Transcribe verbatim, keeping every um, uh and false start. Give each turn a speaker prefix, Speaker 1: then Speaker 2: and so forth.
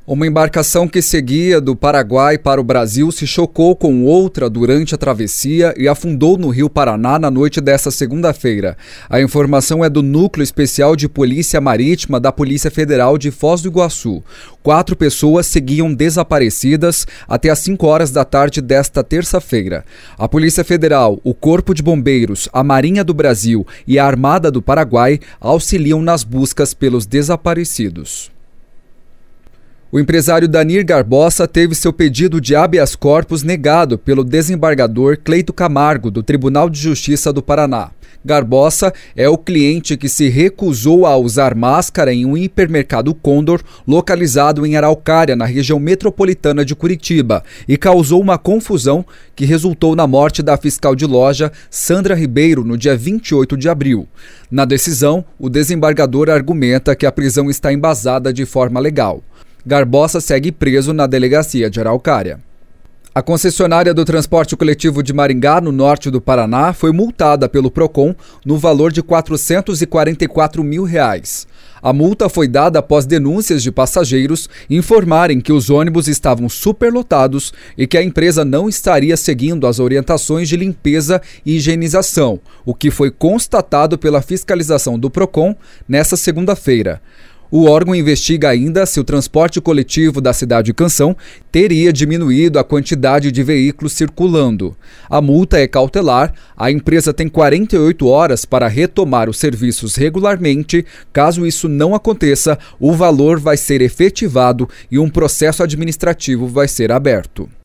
Speaker 1: Uma embarcação que seguia do Paraguai para o Brasil se chocou com outra durante a travessia e afundou no Rio Paraná na noite desta segunda-feira. A informação é do Núcleo Especial de Polícia Marítima da Polícia Federal de Foz do Iguaçu. Quatro pessoas seguiam desaparecidas até às cinco horas da tarde desta terça-feira. A Polícia Federal, o Corpo de Bombeiros, a Marinha do Brasil e a Armada do Paraguai auxiliam nas buscas pelos desaparecidos. O empresário Danir Garbosa teve seu pedido de habeas corpus negado pelo desembargador Cleito Camargo, do Tribunal de Justiça do Paraná. Garbosa é o cliente que se recusou a usar máscara em um hipermercado Condor localizado em Araucária, na região metropolitana de Curitiba, e causou uma confusão que resultou na morte da fiscal de loja Sandra Ribeiro no dia vinte e oito de abril. Na decisão, o desembargador argumenta que a prisão está embasada de forma legal. Garbosa segue preso na delegacia de Araucária. A concessionária do transporte coletivo de Maringá, no norte do Paraná, foi multada pelo Procon no valor de quatrocentos e quarenta e quatro mil reais. A multa foi dada após denúncias de passageiros informarem que os ônibus estavam superlotados e que a empresa não estaria seguindo as orientações de limpeza e higienização, o que foi constatado pela fiscalização do Procon nesta segunda-feira. O órgão investiga ainda se o transporte coletivo da cidade Canção teria diminuído a quantidade de veículos circulando. A multa é cautelar, a empresa tem quarenta e oito horas para retomar os serviços regularmente. Caso isso não aconteça, o valor vai ser efetivado e um processo administrativo vai ser aberto.